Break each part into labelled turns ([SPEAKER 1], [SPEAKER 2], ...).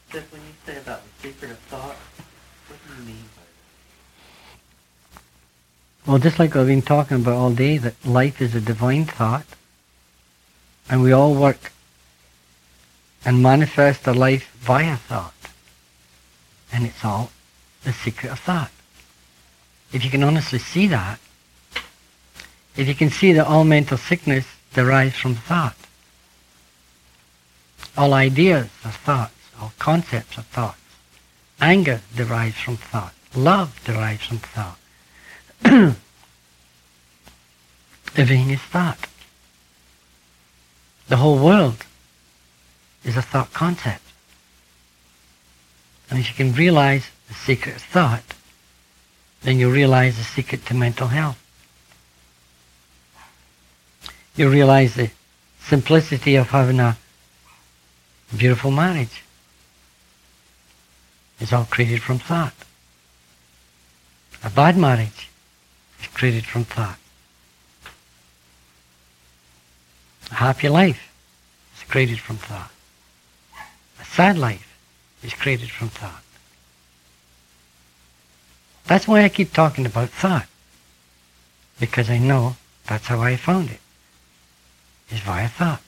[SPEAKER 1] Just when you say about the secret of thought, what do you mean by that?
[SPEAKER 2] Well, just like I've been talking about all day, that life is a divine thought, and we all work and manifest our life via thought. And it's all the secret of thought. If you can honestly see that, if you can see that all mental sickness derives from thought, all ideas are thoughts, all concepts are thoughts, anger derives from thought, love derives from thought. Everything is thought. The whole world is a thought concept. And if you can realize the secret of thought, then you realize the secret to mental health. You realize the simplicity of having a beautiful marriage. It's all created from thought. A bad marriage is created from thought. A happy life is created from thought. A sad life is created from thought. That's why I keep talking about thought. Because I know that's how I found it. Is via thought.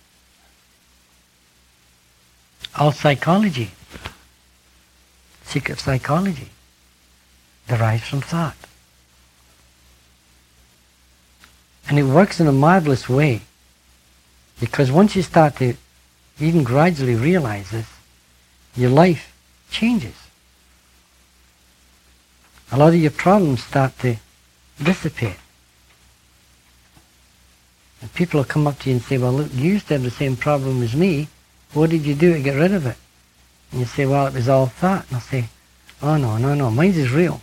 [SPEAKER 2] All psychology, secret psychology, derives from thought. And it works in a marvelous way, because once you start to even gradually realize this, your life changes. A lot of your problems start to dissipate. And people will come up to you and say, well, look, you used to have the same problem as me. What did you do to get rid of it? And you say, well, it was all thought. And I'll say, oh, no, mine is real.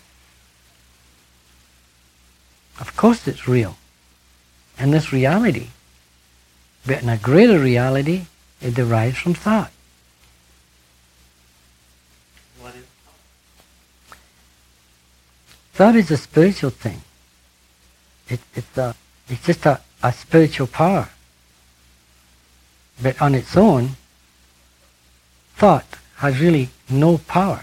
[SPEAKER 2] Of course it's real. And this reality, but in a greater reality, it derives from thought.
[SPEAKER 1] What is thought?
[SPEAKER 2] Thought is a spiritual thing. It's just a spiritual power. But on its own, thought has really no power.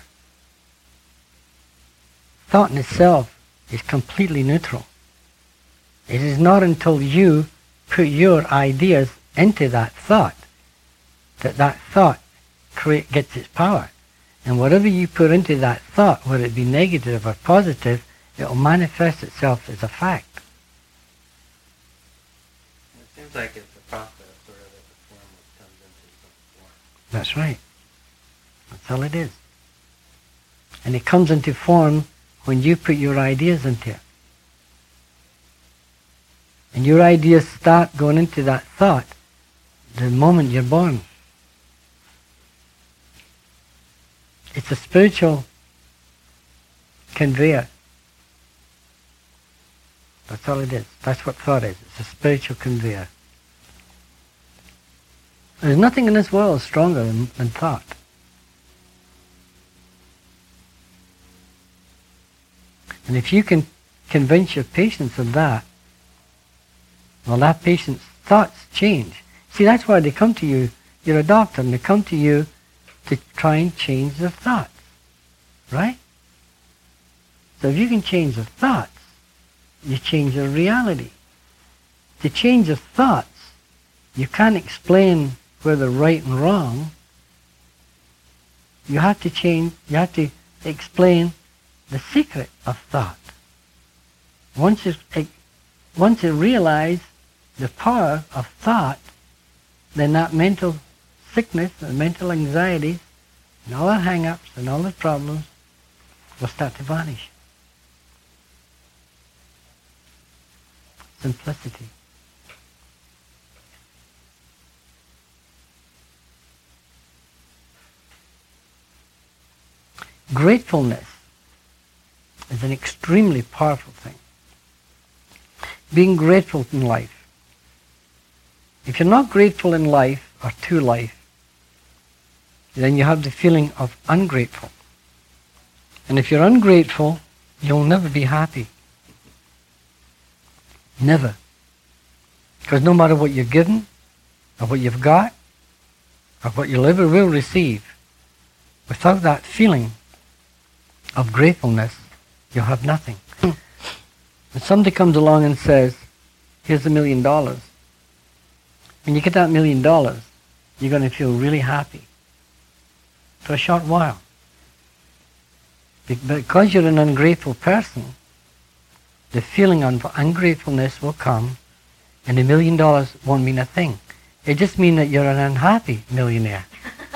[SPEAKER 2] Thought in itself is completely neutral. It is not until you put your ideas into that thought that thought gets its power. And whatever you put into that thought, whether it be negative or positive, it will manifest itself as a fact.
[SPEAKER 1] It seems like it's a process, sort of, that the form comes into some form.
[SPEAKER 2] That's right. That's all it is. And it comes into form when you put your ideas into it. And your ideas start going into that thought the moment you're born. It's a spiritual conveyor. That's all it is. That's what thought is. It's a spiritual conveyor. There's nothing in this world stronger than thought. And if you can convince your patients of that, well, that patient's thoughts change. See, that's why they come to you. You're a doctor, and they come to you to try and change their thoughts. Right? So if you can change their thoughts, you change their reality. To change their thoughts, you can't explain where they're right and wrong. You have to explain the secret of thought. Once you realize the power of thought, then that mental sickness and mental anxieties and all the hang-ups and all the problems will start to vanish. Simplicity. Gratefulness is an extremely powerful thing. Being grateful in life. If you're not grateful in life or to life, then you have the feeling of ungrateful. And if you're ungrateful, you'll never be happy. Never. Because no matter what you're given, or what you've got, or what you'll ever will receive, Without that feeling of gratefulness, you'll have nothing. When somebody comes along and says, here's $1 million, when you get that $1 million, you're going to feel really happy for a short while. Because you're an ungrateful person, the feeling of ungratefulness will come, and $1 million won't mean a thing. It just means that you're an unhappy millionaire.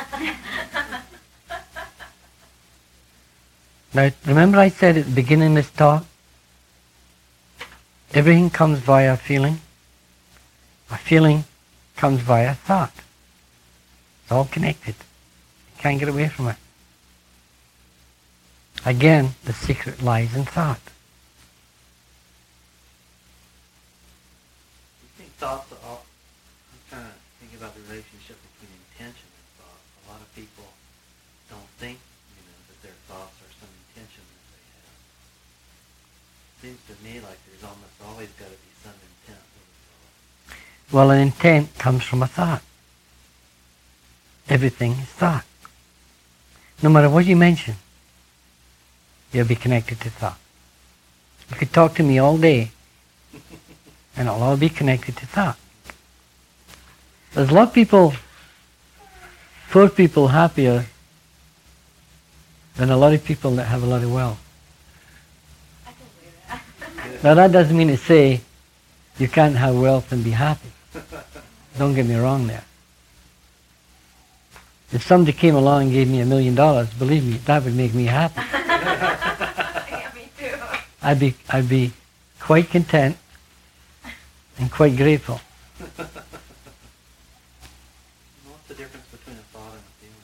[SPEAKER 2] Now, remember I said at the beginning of this talk, everything comes via a feeling. A feeling comes via thought. It's all connected. You can't get away from it. Again, the secret lies in thought.
[SPEAKER 1] You think thoughts are all, I'm trying to think about the relationship between intention and thought. A lot of people don't think, that their thoughts are some intention that they have. Seems to me like there's almost always got to be some intent with a thought.
[SPEAKER 2] Well, an intent comes from a thought. Everything is thought. No matter what you mention, you'll be connected to thought. You could talk to me all day, and it'll all be connected to thought. There's a lot of people, poor people, happier than a lot of people that have a lot of wealth.
[SPEAKER 3] I can believe that.
[SPEAKER 2] Now that doesn't mean to say you can't have wealth and be happy. Don't get me wrong there. If somebody came along and gave me $1 million, believe me, that would make me happy.
[SPEAKER 3] Yeah, me too.
[SPEAKER 2] I'd be quite content and quite grateful.
[SPEAKER 1] What's the difference between a thought and a feeling?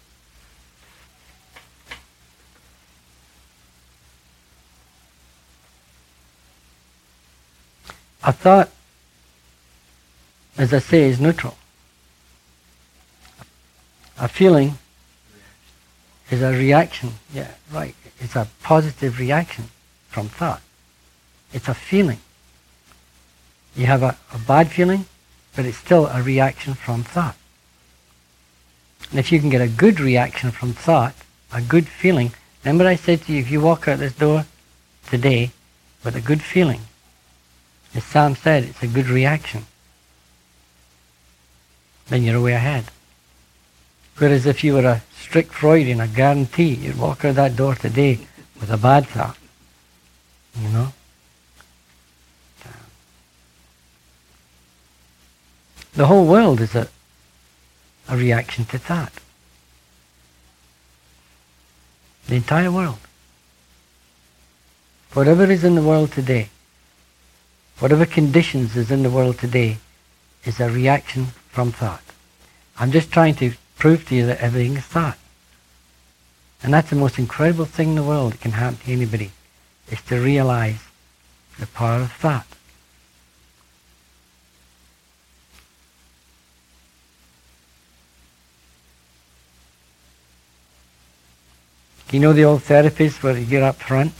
[SPEAKER 2] A thought, as I say, is neutral. A feeling is a reaction. Yeah, right. It's a positive reaction from thought. It's a feeling. You have a bad feeling, but it's still a reaction from thought. And if you can get a good reaction from thought, a good feeling, remember I said to you, if you walk out this door today with a good feeling, as Sam said, it's a good reaction, then you're way ahead. Whereas if you were a strict Freudian, I guarantee you'd walk out that door today with a bad thought. The whole world is a reaction to thought. The entire world. Whatever is in the world today, whatever conditions is in the world today, is a reaction from thought. I'm just trying to prove to you that everything is thought. And that's the most incredible thing in the world that can happen to anybody, is to realize the power of thought. You know the old therapists where you get up front,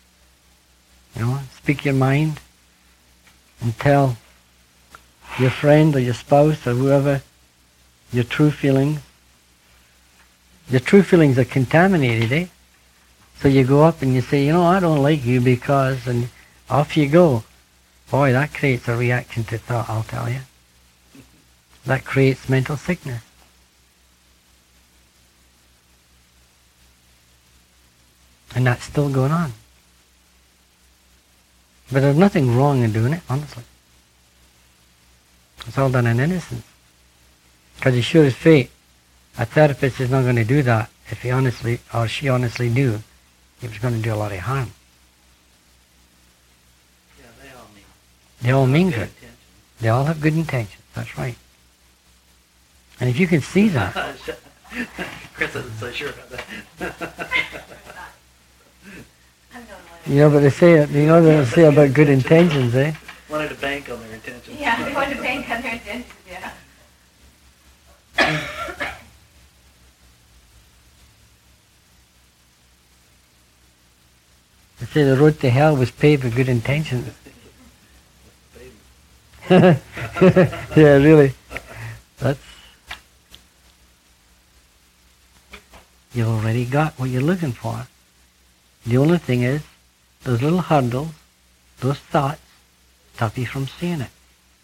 [SPEAKER 2] speak your mind and tell your friend or your spouse or whoever your true feelings. Your true feelings are contaminated, eh? So you go up and you say, I don't like you because, and off you go. Boy, that creates a reaction to thought, I'll tell you. That creates mental sickness. And that's still going on. But there's nothing wrong in doing it, honestly. It's all done in innocence. Because as sure as fate, a therapist is not going to do that if he honestly, or she honestly knew he was going to do a lot of harm.
[SPEAKER 1] Yeah,
[SPEAKER 2] They all mean good.
[SPEAKER 1] intentions.
[SPEAKER 2] They all have good intentions, that's right. And if you can see that,
[SPEAKER 1] Chris isn't so sure about that.
[SPEAKER 3] I'm going
[SPEAKER 2] but they say, what they say about good intentions, eh?
[SPEAKER 1] Wanted to bank on their intentions.
[SPEAKER 3] Yeah, they want to bank on their intentions, yeah.
[SPEAKER 2] They say the road to hell was paved with good intentions. Yeah, really. You've already got what you're looking for. The only thing is, those little hurdles, those thoughts, stop you from seeing it.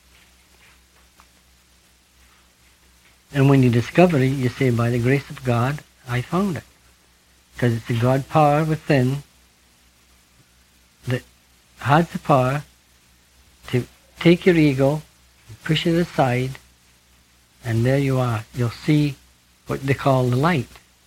[SPEAKER 2] And when you discover it, you say, by the grace of God, I found it. Because it's the God power within that has the power to take your ego, push it aside, and there you are. You'll see what they call the light.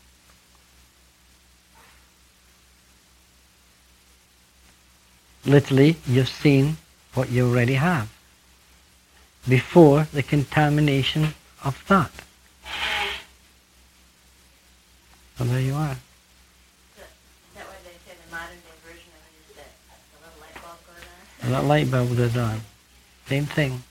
[SPEAKER 2] Literally, you've seen what you already have before the contamination of thought. So there you are.
[SPEAKER 3] Is that why they say the modern day version of it is that the little light bulb goes on?
[SPEAKER 2] And that light bulb goes on. Same thing.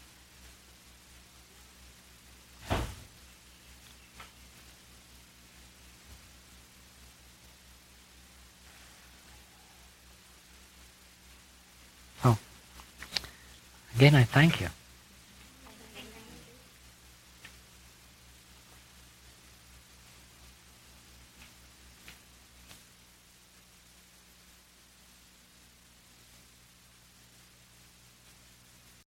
[SPEAKER 2] So, again, I thank you.